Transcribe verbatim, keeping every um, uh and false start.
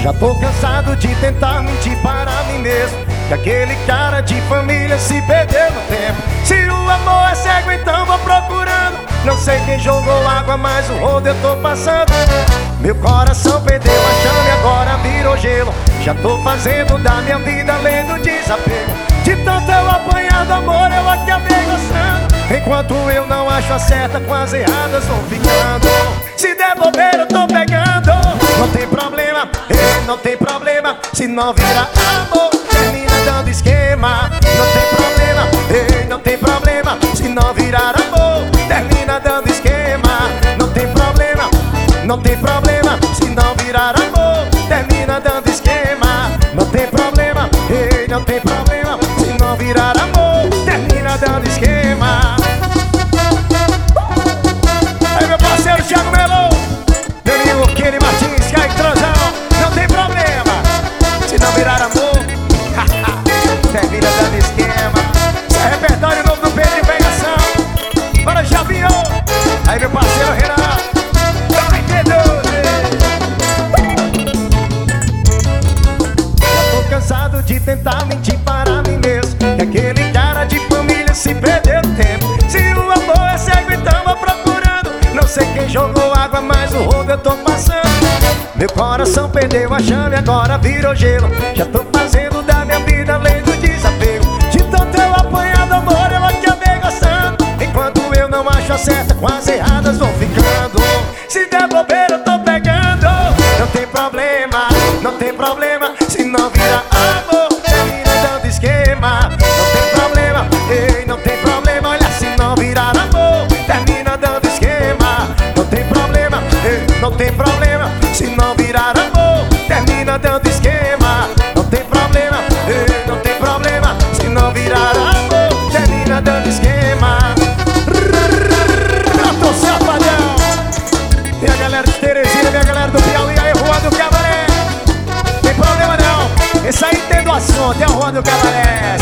Já tô cansado de tentar mentir para mim mesmo, que aquele cara de família se perdeu no tempo. Se o amor é cego, então vou procurando. Não sei quem jogou água, mas o rodo eu tô passando. Meu coração perdeu a chama e agora virou gelo. Já tô fazendo da minha vida além do desapego. De tanto eu apanhar do amor, eu acabei gostando. Enquanto eu não acho a certa, com as erradas vão ficando. Se der bobeira eu tô pegando. Não tem problema, ei, não tem problema. Se não virar amor, termina dando esquema. Não tem problema, ei, não tem problema. Se não virar amor, termina dando esquema. Não tem problema, não tem problema. Se não virar amor, termina dando esquema. Não tem problema, ei, não tem problema. Se não virar amor, termina dando esquema. Aí meu parceiro Thiago Melo, meu amigo Kenny Martins, que aí transão. Não tem problema, se não virar amor, termina dando esquema. Esse é repertório novo do Pedro de Pegação. Bora Javinho. Aí meu parceiro Renan, vai ter doze. Já tô cansado de tentar mentir para mim mesmo, que aquele cara de família se perdeu no tempo. Se o amor é cego, então vou procurando. Não sei quem jogou água, mas o rodo eu tô passando. Meu coração perdeu a chama e agora virou gelo. Já tô fazendo da minha vida além do desapego. De tanto eu apanhar do amor, eu acabei gostando. Enquanto eu não acho a certa, com as erradas vão ficando. Se der bobeira eu tô pegando. Não tem problema, não tem problema. Se não virar amor, termina dando esquema. Não tem problema, ei, não tem problema. Olha, se não virar amor, termina dando esquema. Não tem problema, ei, não tem problema. Se não virar amor, termina dando esquema. Não tem problema, ei, não tem problema. Se não virar amor, termina dando esquema. Eu tô safadão. E a galera de Teresina, minha galera do Piauí, aí Rua do Cabaré. Tem problema não, esse aí tem doação, tem a Rua do Cabaré.